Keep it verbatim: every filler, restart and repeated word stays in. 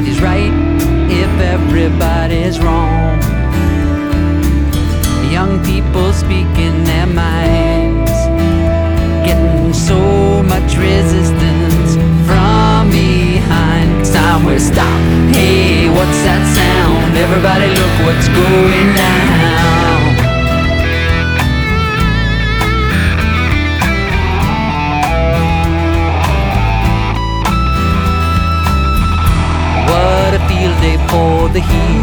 everybody's right, if everybody's wrong. Young people speaking their minds, getting so much resistance from behind. It's time we stop. Hey, what's that sound? Everybody look what's going down. What a field day for the heat.